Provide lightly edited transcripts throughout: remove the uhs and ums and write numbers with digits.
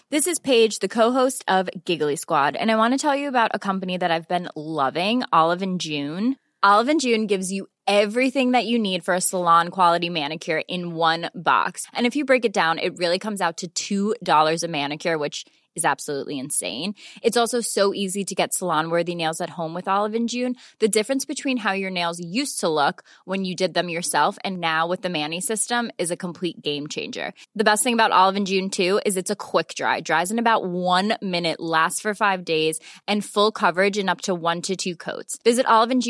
This is Paige, the co-host of Giggly Squad, and I want to tell you about a company that I've been loving, Olive & June. Olive & June gives you everything that you need for a salon-quality manicure in one box. And if you break it down, it really comes out to $2 a manicure, which is absolutely insane. It's also so easy to get salon-worthy nails at home with Olive & June. The difference between how your nails used to look when you did them yourself and now with the Mani system is a complete game changer. The best thing about Olive & June, too, is it's a quick dry. Dries in about 1 minute, lasts for 5 days, and full coverage in up to 1 to 2 coats. Visit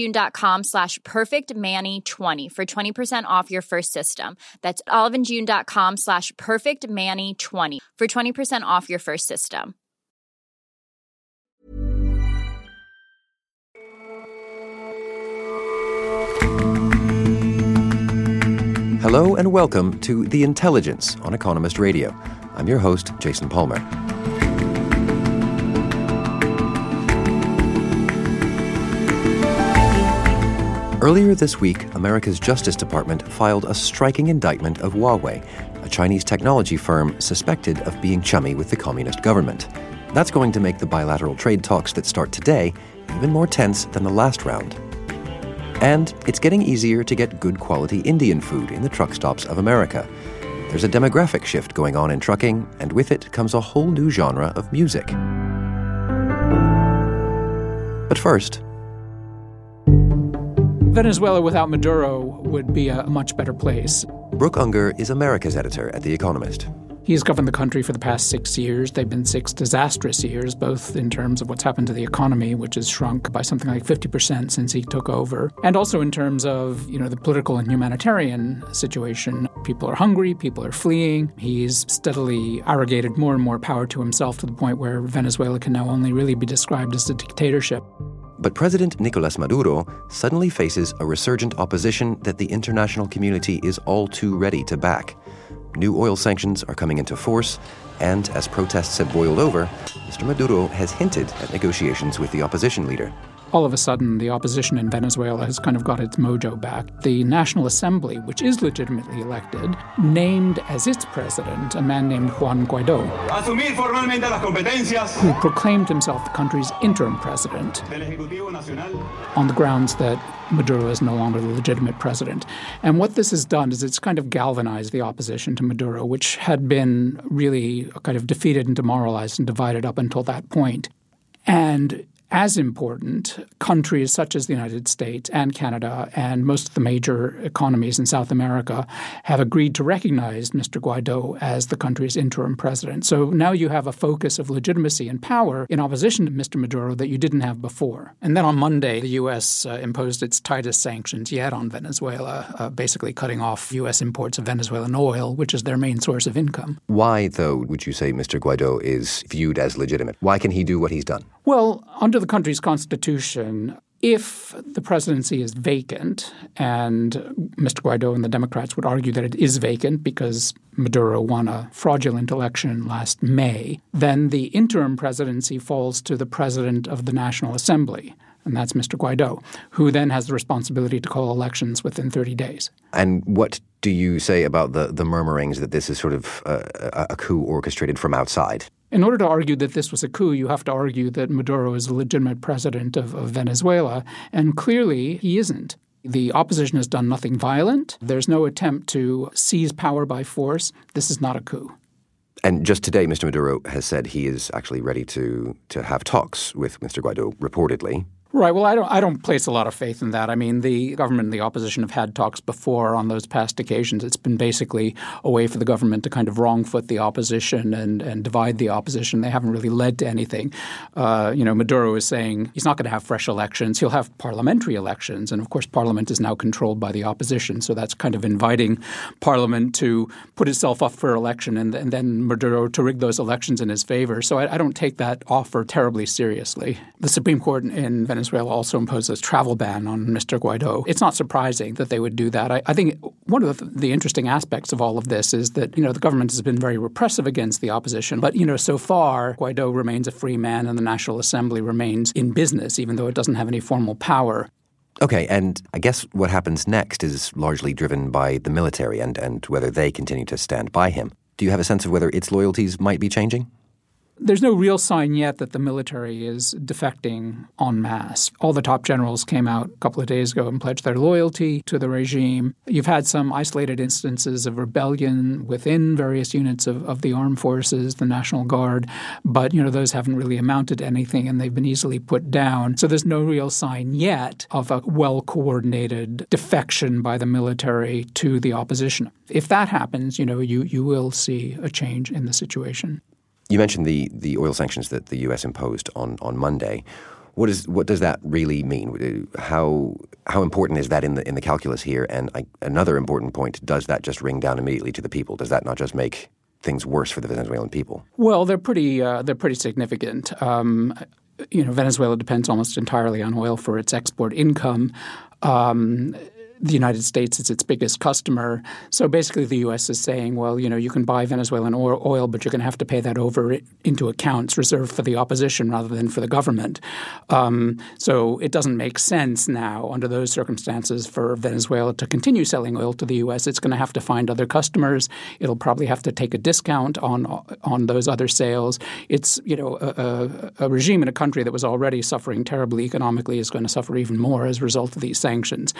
oliveandjune.com/perfectmani20 for 20% off your first system. That's oliveandjune.com/perfectmani20 for 20% off your first system. Hello and welcome to The Intelligence on Economist Radio. I'm your host, Jason Palmer. Earlier this week, America's Justice Department filed a striking indictment of Huawei, a Chinese technology firm suspected of being chummy with the communist government. That's going to make the bilateral trade talks that start today even more tense than the last round. And it's getting easier to get good quality Indian food in the truck stops of America. There's a demographic shift going on in trucking, and with it comes a whole new genre of music. But first, Venezuela without Maduro would be a much better place. Brooke Unger is America's editor at The Economist. He's governed the country for the past 6 years. They've been 6 disastrous years, both in terms of what's happened to the economy, which has shrunk by something like 50% since he took over, and also in terms of, the political and humanitarian situation. People are hungry, people are fleeing. He's steadily arrogated more and more power to himself to the point where Venezuela can now only really be described as a dictatorship. But President Nicolas Maduro suddenly faces a resurgent opposition that the international community is all too ready to back. New oil sanctions are coming into force, and as protests have boiled over, Mr. Maduro has hinted at negotiations with the opposition leader. All of a sudden, the opposition in Venezuela has kind of got its mojo back. The National Assembly, which is legitimately elected, named as its president a man named Juan Guaidó, who proclaimed himself the country's interim president on the grounds that Maduro is no longer the legitimate president. And what this has done is it's kind of galvanized the opposition to Maduro, which had been really kind of defeated and demoralized and divided up until that point. And as important, countries such as the United States and Canada and most of the major economies in South America have agreed to recognize Mr. Guaidó as the country's interim president. So now you have a focus of legitimacy and power in opposition to Mr. Maduro that you didn't have before. And then on Monday, the U.S. imposed its tightest sanctions yet on Venezuela, basically cutting off U.S. imports of Venezuelan oil, which is their main source of income. Why, though, would you say Mr. Guaidó is viewed as legitimate? Why can he do what he's done? Well, under the country's constitution, if the presidency is vacant, and Mr. Guaidó and the Democrats would argue that it is vacant because Maduro won a fraudulent election last May, then the interim presidency falls to the president of the National Assembly, and that's Mr. Guaidó, who then has the responsibility to call elections within 30 days. And what do you say about the murmurings that this is sort of a coup orchestrated from outside? In order to argue that this was a coup, you have to argue that Maduro is a legitimate president of Venezuela, and clearly he isn't. The opposition has done nothing violent. There's no attempt to seize power by force. This is not a coup. And just today, Mr. Maduro has said he is actually ready to have talks with Mr. Guaidó, reportedly. Right. Well, I don't place a lot of faith in that. I mean, the government and the opposition have had talks before on those past occasions. It's been basically a way for the government to kind of wrong-foot the opposition and divide the opposition. They haven't really led to anything. Maduro is saying he's not going to have fresh elections. He'll have parliamentary elections. And, of course, parliament is now controlled by the opposition. So that's kind of inviting parliament to put itself up for election and then Maduro to rig those elections in his favor. So I don't take that offer terribly seriously. The Supreme Court in Venezuela also imposed a travel ban on Mr. Guaidó. It's not surprising that they would do that. I think one of the interesting aspects of all of this is that, the government has been very repressive against the opposition. But, so far, Guaidó remains a free man and the National Assembly remains in business, even though it doesn't have any formal power. Okay, and I guess what happens next is largely driven by the military and whether they continue to stand by him. Do you have a sense of whether its loyalties might be changing? There's no real sign yet that the military is defecting en masse. All the top generals came out a couple of days ago and pledged their loyalty to the regime. You've had some isolated instances of rebellion within various units of the armed forces, the National Guard, but those haven't really amounted to anything and they've been easily put down. So there's no real sign yet of a well-coordinated defection by the military to the opposition. If that happens, you will see a change in the situation. You mentioned the oil sanctions that the U.S. imposed on Monday. What does that really mean? How important is that in the calculus here? And another important point: does that just ring down immediately to the people? Does that not just make things worse for the Venezuelan people? Well, they're pretty significant. Venezuela depends almost entirely on oil for its export income. The United States is its biggest customer. So basically the U.S. is saying, well, you can buy Venezuelan oil, but you're going to have to pay that over into accounts reserved for the opposition rather than for the government. So it doesn't make sense now under those circumstances for Venezuela to continue selling oil to the U.S. It's going to have to find other customers. It'll probably have to take a discount on those other sales. It's, a regime in a country that was already suffering terribly economically is going to suffer even more as a result of these sanctions.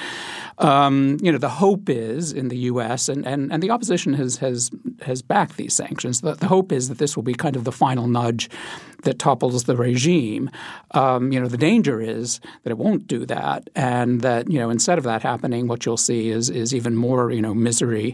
The hope is in the U.S. and the opposition has backed these sanctions. The hope is that this will be kind of the final nudge that topples the regime. The danger is that it won't do that, and that instead of that happening, what you'll see is even more misery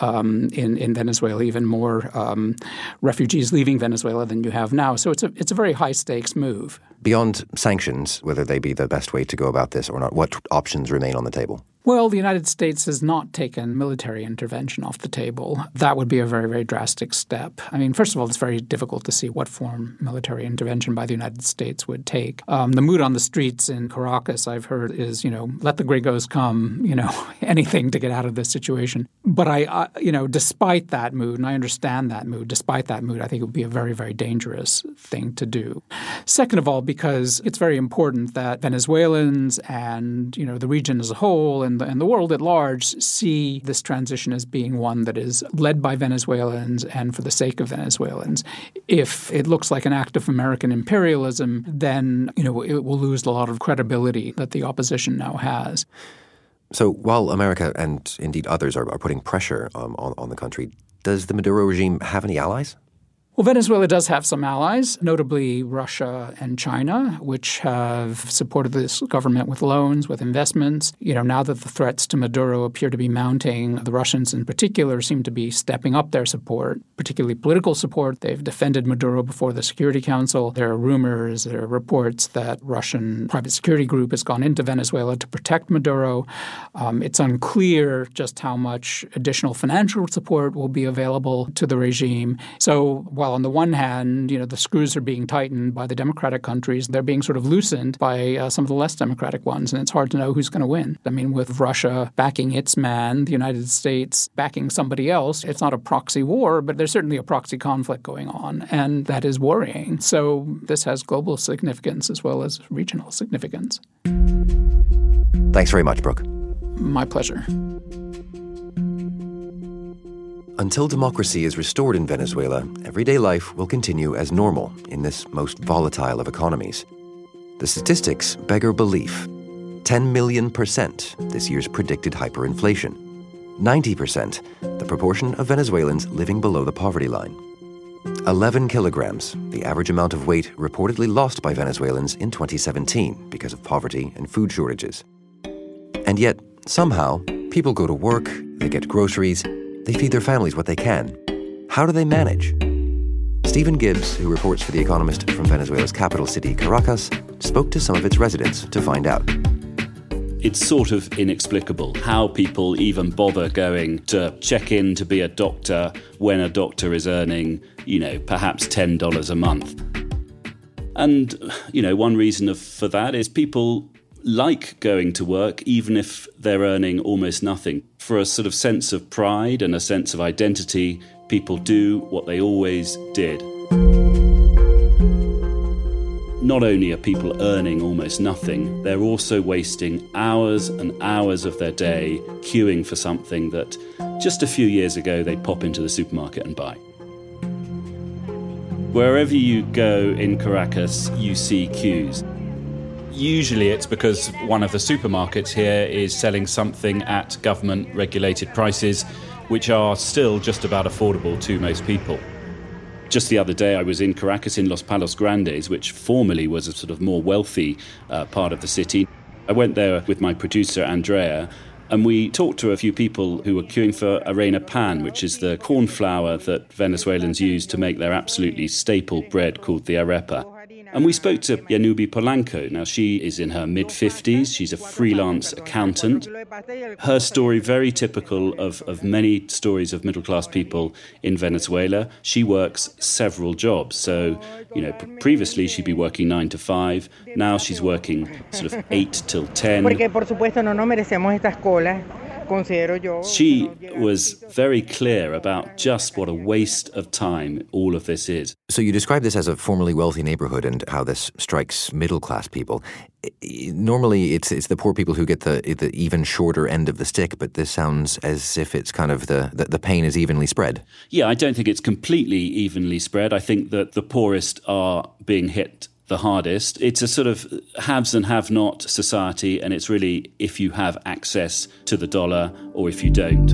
in Venezuela, even more refugees leaving Venezuela than you have now. So it's a very high stakes move. Beyond sanctions, whether they be the best way to go about this or not, what options remain on the table? Well, the United States has not taken military intervention off the table. That would be a very, very drastic step. I mean, first of all, it's very difficult to see what form military intervention by the United States would take. The mood on the streets in Caracas, I've heard, is, let the gringos come, anything to get out of this situation. But I despite that mood, and I understand that mood, despite that mood, I think it would be a very, very dangerous thing to do. Second of all, because it's very important that Venezuelans and, the region as a whole and the world at large see this transition as being one that is led by Venezuelans and for the sake of Venezuelans. If it looks like an act of American imperialism, then, it will lose a lot of credibility that the opposition now has. So while America and indeed others are putting pressure on the country, does the Maduro regime have any allies? Well, Venezuela does have some allies, notably Russia and China, which have supported this government with loans, with investments. Now that the threats to Maduro appear to be mounting, the Russians in particular seem to be stepping up their support, particularly political support. They've defended Maduro before the Security Council. There are rumors, there are reports that Russian private security group has gone into Venezuela to protect Maduro. It's unclear just how much additional financial support will be available to the regime. So while on the one hand, the screws are being tightened by the democratic countries, they're being sort of loosened by some of the less democratic ones, and it's hard to know who's going to win. I mean, with Russia backing its man, the United States backing somebody else, it's not a proxy war, but there's certainly a proxy conflict going on, and that is worrying. So this has global significance as well as regional significance. Thanks very much, Brooke. My pleasure. Until democracy is restored in Venezuela, everyday life will continue as normal in this most volatile of economies. The statistics beggar belief. 10 million% this year's predicted hyperinflation. 90%, the proportion of Venezuelans living below the poverty line. 11 kilograms, the average amount of weight reportedly lost by Venezuelans in 2017 because of poverty and food shortages. And yet, somehow, people go to work, they get groceries, they feed their families what they can. How do they manage? Stephen Gibbs, who reports for The Economist from Venezuela's capital city, Caracas, spoke to some of its residents to find out. It's sort of inexplicable how people even bother going to check in to be a doctor when a doctor is earning, perhaps $10 a month. And, one reason for that is people like going to work even if they're earning almost nothing. For a sort of sense of pride and a sense of identity, people do what they always did. Not only are people earning almost nothing, they're also wasting hours and hours of their day queuing for something that just a few years ago they'd pop into the supermarket and buy. Wherever you go in Caracas, you see queues. Usually it's because one of the supermarkets here is selling something at government-regulated prices, which are still just about affordable to most people. Just the other day I was in Caracas in Los Palos Grandes, which formerly was a sort of more wealthy part of the city. I went there with my producer Andrea, and we talked to a few people who were queuing for arena pan, which is the corn flour that Venezuelans use to make their absolutely staple bread called the arepa. And we spoke to Yanubi Polanco. Now, she is in her mid-50s. She's a freelance accountant. Her story, very typical of many stories of middle-class people in Venezuela. She works several jobs. So, previously she'd be working 9 to 5. Now she's working sort of 8 till 10. She was very clear about just what a waste of time all of this is. So you describe this as a formerly wealthy neighborhood and how this strikes middle-class people. Normally it's the poor people who get the even shorter end of the stick, but this sounds as if it's kind of the pain is evenly spread. Yeah, I don't think it's completely evenly spread. I think that the poorest are being hit the hardest. It's a sort of haves and have-not society, and it's really if you have access to the dollar or if you don't.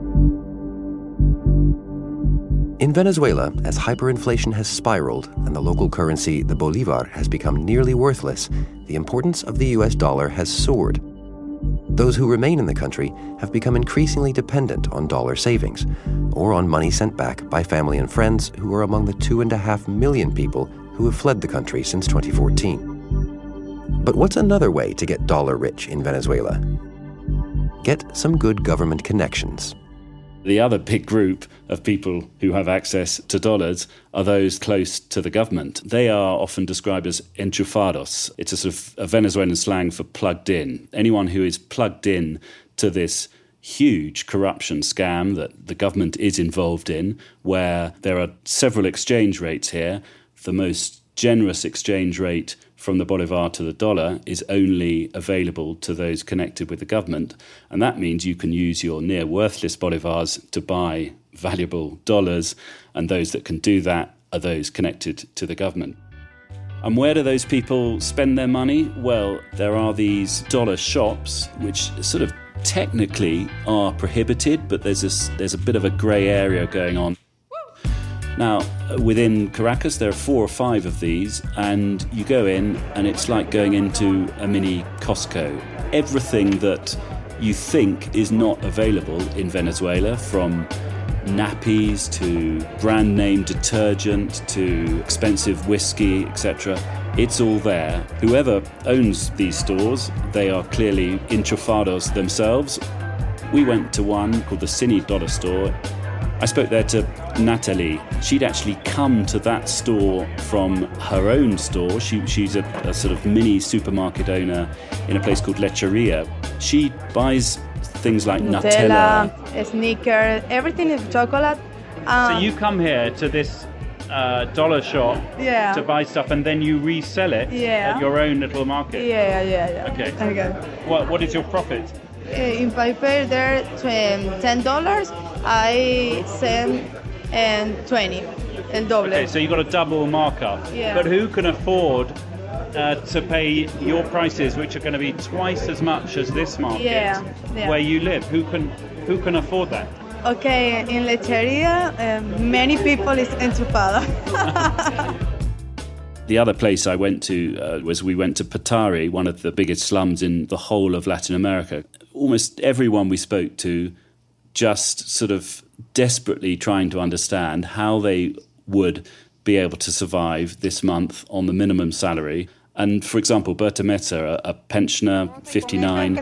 In Venezuela, as hyperinflation has spiraled and the local currency, the bolivar, has become nearly worthless, the importance of the US dollar has soared. Those who remain in the country have become increasingly dependent on dollar savings or on money sent back by family and friends who are among the 2.5 million people who have fled the country since 2014. But what's another way to get dollar-rich in Venezuela? Get some good government connections. The other big group of people who have access to dollars are those close to the government. They are often described as enchufados. It's a sort of a Venezuelan slang for plugged in. Anyone who is plugged in to this huge corruption scam that the government is involved in, where there are several exchange rates here. The most generous exchange rate from the bolivar to the dollar is only available to those connected with the government. And that means you can use your near worthless bolivars to buy valuable dollars. And those that can do that are those connected to the government. And where do those people spend their money? Well, there are these dollar shops, which sort of technically are prohibited, but there's a bit of a grey area going on. Now, within Caracas, there are 4 or 5 of these, and you go in, and it's like going into a mini Costco. Everything that you think is not available in Venezuela, from nappies to brand-name detergent to expensive whiskey, etc., it's all there. Whoever owns these stores, they are clearly enchufados themselves. We went to one called the Cine Dollar Store. I spoke there to Natalie. She'd actually come to that store from her own store. She's a sort of mini supermarket owner in a place called Lecheria. She buys things like Nutella, Snickers, everything is chocolate. So you come here to this dollar shop to buy stuff, and then you resell it at your own little market? Yeah. Okay. What is your profit? If I pay there $10, I send $20, el doble. Okay, so you got a double markup. Yeah. But who can afford to pay your prices, which are going to be twice as much as this market where you live? Who can afford that? Okay, in Lecheria, many people is enchufada. The other place I went to we went to Petare, one of the biggest slums in the whole of Latin America. Almost everyone we spoke to just sort of desperately trying to understand how they would be able to survive this month on the minimum salary. And, for example, Berta Meza, a pensioner, 59.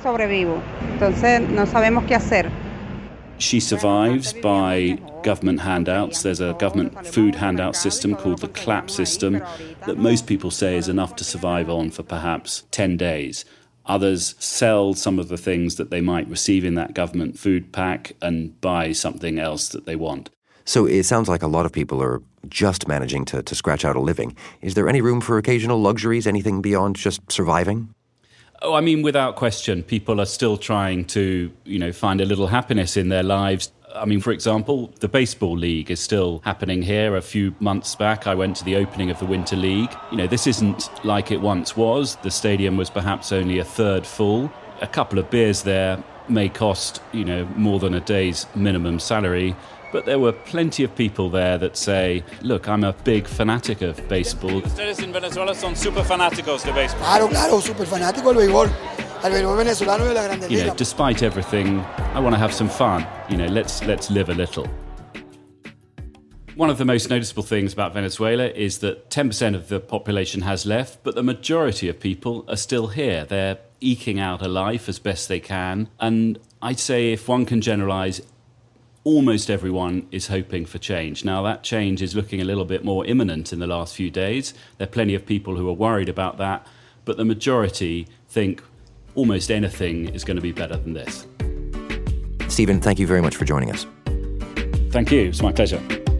She survives by government handouts. There's a government food handout system called the CLAP system that most people say is enough to survive on for perhaps 10 days. Others sell some of the things that they might receive in that government food pack and buy something else that they want. So it sounds like a lot of people are just managing to scratch out a living. Is there any room for occasional luxuries, anything beyond just surviving? Oh, I mean, without question, people are still trying to, find a little happiness in their lives. I mean, for example, the Baseball League is still happening here. A few months back, I went to the opening of the Winter League. You know, this isn't like it once was. The stadium was perhaps only a third full. A couple of beers there may cost, you know, more than a day's minimum salary. But there were plenty of people there that say, look, I'm a big fanatic of baseball. Ustedes en Venezuela son super fanáticos de béisbol. Claro, super fanático del béisbol. El béisbol venezolano de la Grandes You know, Ligas. despite everything, I want to have some fun. You know, let's live a little. One of the most noticeable things about Venezuela is that 10% of the population has left, but the majority of people are still here. They're eking out a life as best they can. And I'd say if one can generalise, almost everyone is hoping for change. Now, that change is looking a little bit more imminent in the last few days. There are plenty of people who are worried about that, but the majority think almost anything is going to be better than this. Stephen, thank you very much for joining us. Thank you. It's my pleasure.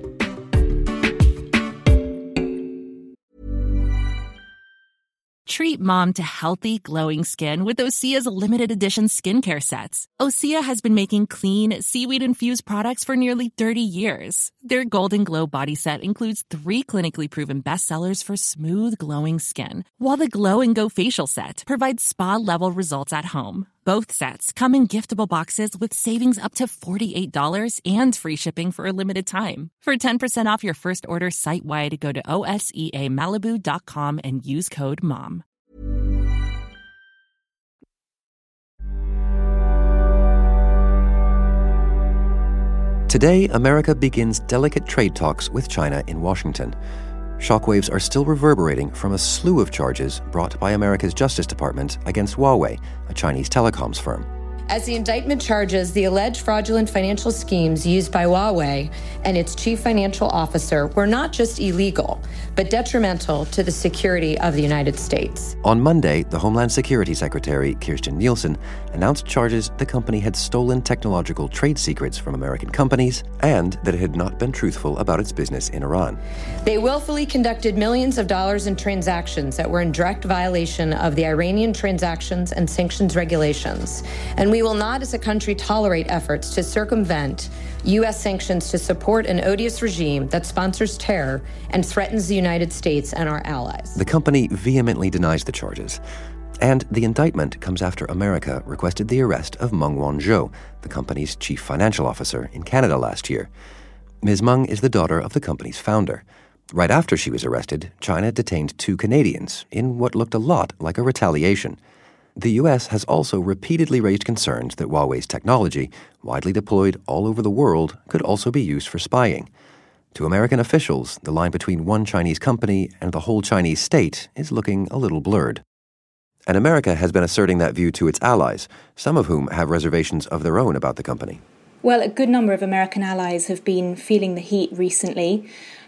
Treat mom to healthy, glowing skin with Osea's limited edition skincare sets. Osea has been making clean, seaweed-infused products for nearly 30 years. Their Golden Glow body set includes 3 clinically proven bestsellers for smooth, glowing skin, while the Glow and Go facial set provides spa-level results at home. Both sets come in giftable boxes with savings up to $48 and free shipping for a limited time. For 10% off your first order site-wide, go to OSEAMalibu.com and use code MOM. Today, America begins delicate trade talks with China in Washington. Shockwaves are still reverberating from a slew of charges brought by America's Justice Department against Huawei, a Chinese telecoms firm. As the indictment charges, the alleged fraudulent financial schemes used by Huawei and its chief financial officer were not just illegal, but detrimental to the security of the United States. On Monday, the Homeland Security Secretary, Kirstjen Nielsen, announced charges the company had stolen technological trade secrets from American companies and that it had not been truthful about its business in Iran. They willfully conducted millions of dollars in transactions that were in direct violation of the Iranian transactions and sanctions regulations. And we will not, as a country, tolerate efforts to circumvent U.S. sanctions to support an odious regime that sponsors terror and threatens the United States and our allies. The company vehemently denies the charges. And the indictment comes after America requested the arrest of Meng Wanzhou, the company's chief financial officer, in Canada last year. Ms. Meng is the daughter of the company's founder. Right after she was arrested, China detained 2 Canadians in what looked a lot like a retaliation. The U.S. has also repeatedly raised concerns that Huawei's technology, widely deployed all over the world, could also be used for spying. To American officials, the line between one Chinese company and the whole Chinese state is looking a little blurred. And America has been asserting that view to its allies, some of whom have reservations of their own about the company. Well, a good number of American allies have been feeling the heat recently.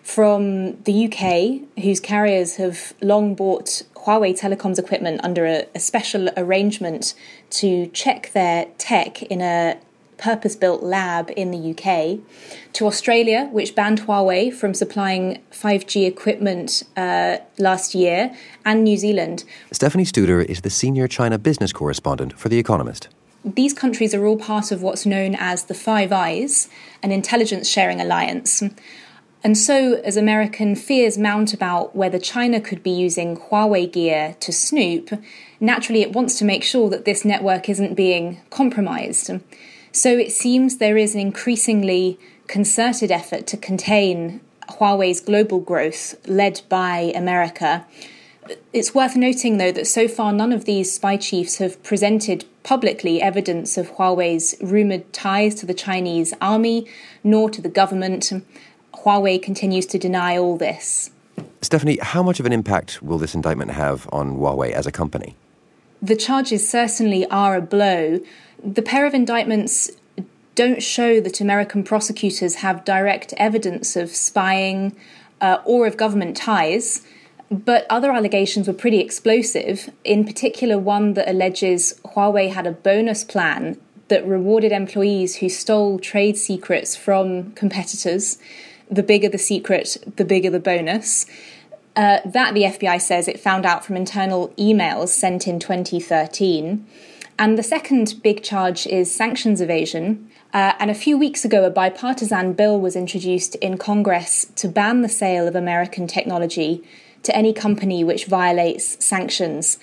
From the UK, whose carriers have long bought Huawei telecoms equipment under a special arrangement to check their tech in a purpose-built lab in the UK, to Australia, which banned Huawei from supplying 5G equipment last year, and New Zealand. Stephanie Studer is the senior China business correspondent for The Economist. These countries are all part of what's known as the Five Eyes, an intelligence sharing alliance. And so, as American fears mount about whether China could be using Huawei gear to snoop, naturally it wants to make sure that this network isn't being compromised. So it seems there is an increasingly concerted effort to contain Huawei's global growth, led by America. It's worth noting, though, that so far none of these spy chiefs have presented publicly evidence of Huawei's rumoured ties to the Chinese army, nor to the government. Huawei continues to deny all this. Stephanie, how much of an impact will this indictment have on Huawei as a company? The charges certainly are a blow. The pair of indictments don't show that American prosecutors have direct evidence of spying or of government ties, but other allegations were pretty explosive, in particular one that alleges Huawei had a bonus plan that rewarded employees who stole trade secrets from competitors. The bigger the secret, the bigger the bonus. That, the FBI says, it found out from internal emails sent in 2013. And the second big charge is sanctions evasion. And a few weeks ago, a bipartisan bill was introduced in Congress to ban the sale of American technology to any company which violates sanctions.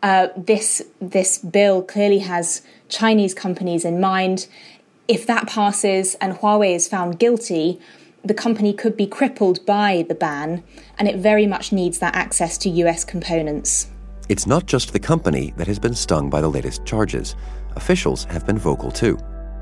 This bill clearly has Chinese companies in mind. If that passes and Huawei is found guilty, the company could be crippled by the ban, and it very much needs that access to US components. It's not just the company that has been stung by the latest charges. Officials have been vocal too.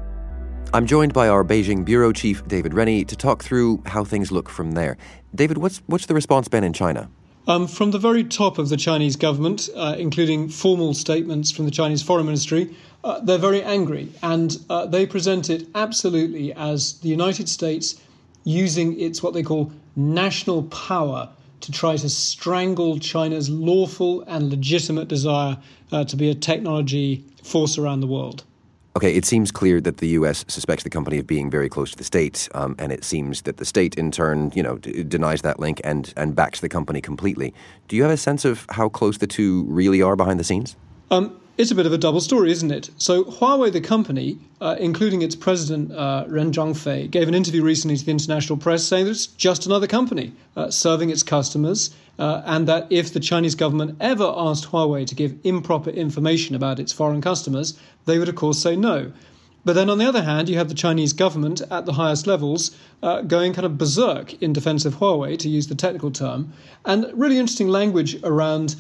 I'm joined by our Beijing bureau chief, David Rennie, to talk through how things look from there. David, what's the response been in China? From the very top of the Chinese government, including formal statements from the Chinese Foreign Ministry, they're very angry, and they present it absolutely as the United States using its what they call national power to try to strangle China's lawful and legitimate desire to be a technology force around the world. Okay, it seems clear that the U.S. suspects the company of being very close to the state, and it seems that the state, in turn, denies that link and backs the company completely. Do you have a sense of how close the two really are behind the scenes? It's a bit of a double story, isn't it? So Huawei, the company, including its president, Ren Zhangfei, gave an interview recently to the international press saying that it's just another company serving its customers, and that if the Chinese government ever asked Huawei to give improper information about its foreign customers, they would, of course, say no. But then, on the other hand, you have the Chinese government at the highest levels going kind of berserk in defense of Huawei, to use the technical term, and really interesting language around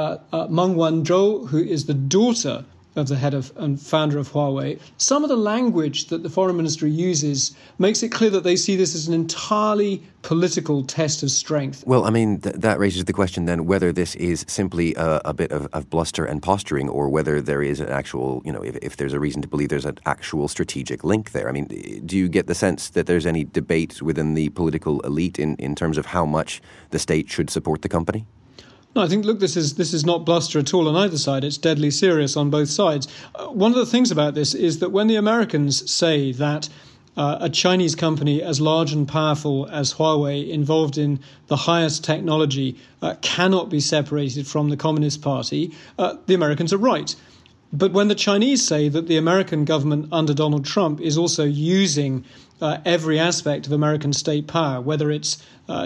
Meng Wanzhou, who is the daughter of the head of and founder of Huawei. Some of the language that the foreign ministry uses makes it clear that they see this as an entirely political test of strength. Well, I mean, that raises the question then whether this is simply a bit of bluster and posturing, or whether there is an actual, if there's a reason to believe there's an actual strategic link there. I mean, do you get the sense that there's any debate within the political elite in terms of how much the state should support the company? No, I think, look, this is not bluster at all on either side. It's deadly serious on both sides. One of the things about this is that when the Americans say that a Chinese company as large and powerful as Huawei, involved in the highest technology, cannot be separated from the Communist Party, the Americans are right. But when the Chinese say that the American government under Donald Trump is also using every aspect of American state power, whether it's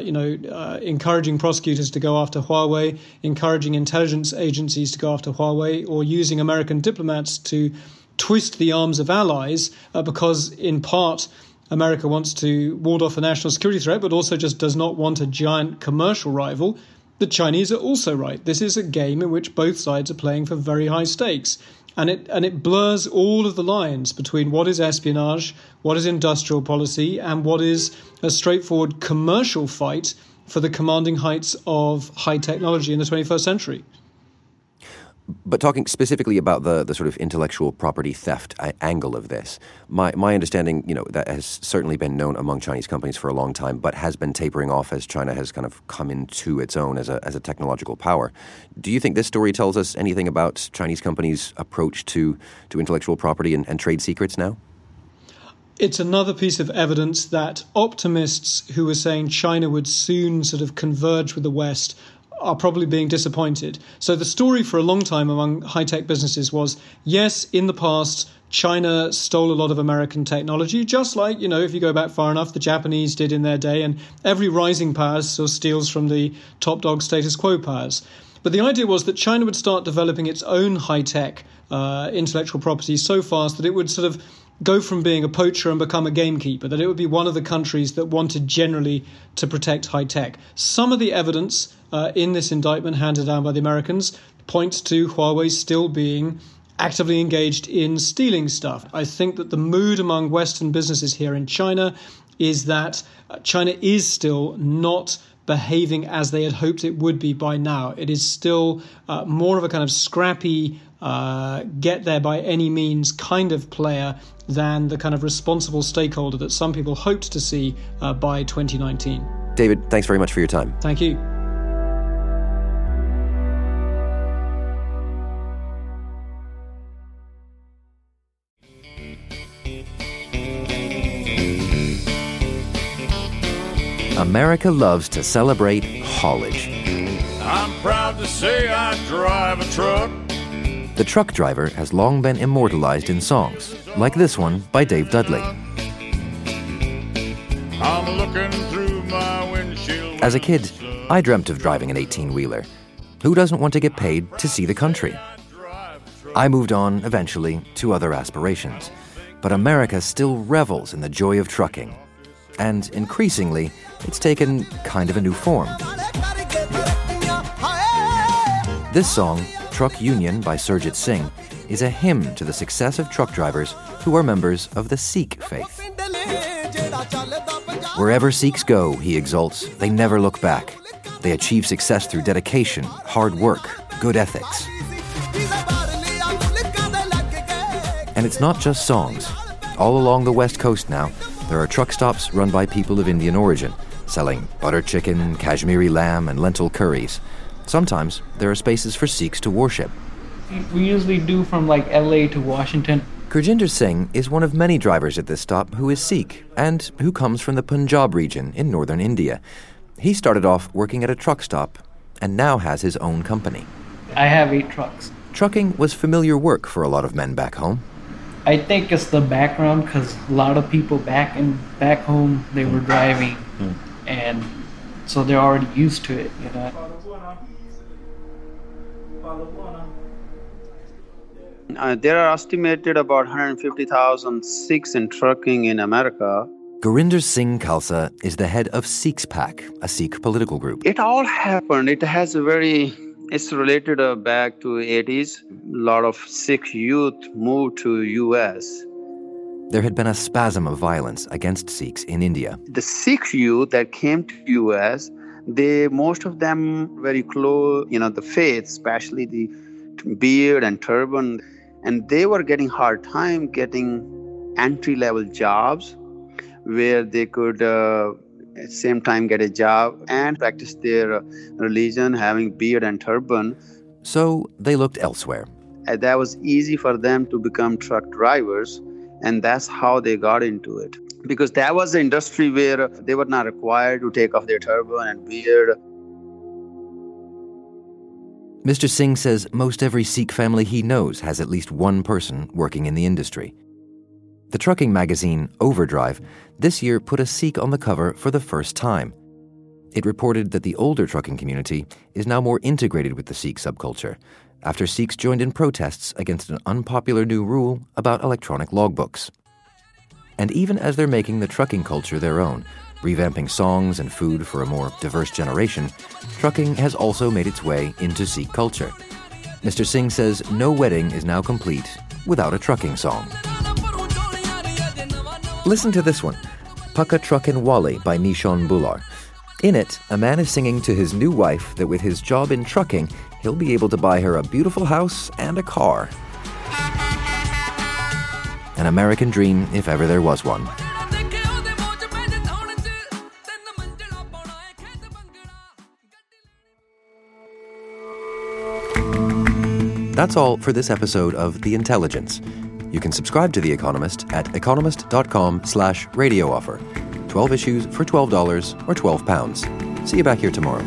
encouraging prosecutors to go after Huawei, encouraging intelligence agencies to go after Huawei, or using American diplomats to twist the arms of allies because, in part, America wants to ward off a national security threat, but also just does not want a giant commercial rival, the Chinese are also right. This is a game in which both sides are playing for very high stakes. And it blurs all of the lines between what is espionage, what is industrial policy, and what is a straightforward commercial fight for the commanding heights of high technology in the 21st century. But talking specifically about the sort of intellectual property theft angle of this, my understanding, that has certainly been known among Chinese companies for a long time, but has been tapering off as China has kind of come into its own as a technological power. Do you think this story tells us anything about Chinese companies' approach to intellectual property and trade secrets now? It's another piece of evidence that optimists who were saying China would soon sort of converge with the West are probably being disappointed. So the story for a long time among high-tech businesses was, yes, in the past, China stole a lot of American technology, just like, if you go back far enough, the Japanese did in their day, and every rising power sort of steals from the top dog status quo powers. But the idea was that China would start developing its own high-tech intellectual property so fast that it would sort of go from being a poacher and become a gamekeeper, that it would be one of the countries that wanted generally to protect high tech. Some of the evidence in this indictment handed down by the Americans points to Huawei still being actively engaged in stealing stuff. I think that the mood among Western businesses here in China is that China is still not behaving as they had hoped it would be by now. It is still more of a kind of scrappy, get there by any means kind of player than the kind of responsible stakeholder that some people hoped to see by 2019. David, thanks very much for your time. Thank you. America loves to celebrate haulage. I'm proud to say I drive a truck The truck driver has long been immortalized in songs, like this one by Dave Dudley. I'm looking through my windshield. As a kid, I dreamt of driving an 18-wheeler. Who doesn't want to get paid to see the country? I moved on, eventually, to other aspirations. But America still revels in the joy of trucking. And increasingly, it's taken kind of a new form. This song, Truck Union by Surjit Singh, is a hymn to the success of truck drivers who are members of the Sikh faith. Wherever Sikhs go, he exults, they never look back. They achieve success through dedication, hard work, good ethics. And it's not just songs. All along the West Coast now, there are truck stops run by people of Indian origin, selling butter chicken, Kashmiri lamb, and lentil curries. Sometimes there are spaces for Sikhs to worship. We usually do from like LA to Washington. Gurjinder Singh is one of many drivers at this stop who is Sikh and who comes from the Punjab region in northern India. He started off working at a truck stop and now has his own company. I have 8 trucks. Trucking was familiar work for a lot of men back home. I think it's the background because a lot of people back home, they were driving, and so they're already used to it, you know. There are estimated about 150,000 Sikhs in trucking in America. Gurinder Singh Khalsa is the head of Sikhs PAC, a Sikh political group. It all happened. It's related back to 80s. A lot of Sikh youth moved to U.S. There had been a spasm of violence against Sikhs in India. The Sikh youth that came to U.S., most of them very close, the faith, especially the beard and turban, and they were getting hard time getting entry-level jobs where they could at the same time get a job and practice their religion, having beard and turban. So they looked elsewhere. And that was easy for them to become truck drivers, and that's how they got into it. Because that was the industry where they were not required to take off their turban and beard. Mr. Singh says most every Sikh family he knows has at least one person working in the industry. The trucking magazine Overdrive this year put a Sikh on the cover for the first time. It reported that the older trucking community is now more integrated with the Sikh subculture after Sikhs joined in protests against an unpopular new rule about electronic logbooks. And even as they're making the trucking culture their own, revamping songs and food for a more diverse generation, trucking has also made its way into Sikh culture. Mr. Singh says no wedding is now complete without a trucking song. Listen to this one, Paka Truckin' Wali by Nishan Bular. In it, a man is singing to his new wife that with his job in trucking, he'll be able to buy her a beautiful house and a car. An American dream, if ever there was one. That's all for this episode of The Intelligence. You can subscribe to The Economist at economist.com/radio offer. 12 issues for $12 or £12. See you back here tomorrow.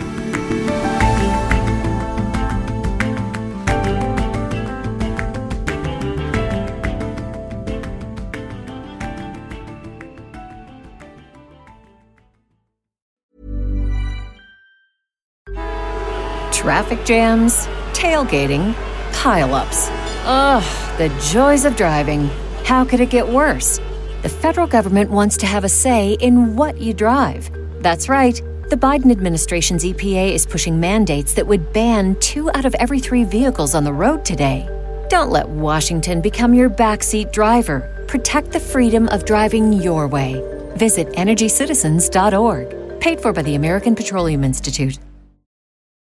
Traffic jams, tailgating, pile-ups. Ugh, the joys of driving. How could it get worse? The federal government wants to have a say in what you drive. That's right. The Biden administration's EPA is pushing mandates that would ban 2 out of every 3 vehicles on the road today. Don't let Washington become your backseat driver. Protect the freedom of driving your way. Visit EnergyCitizens.org. Paid for by the American Petroleum Institute.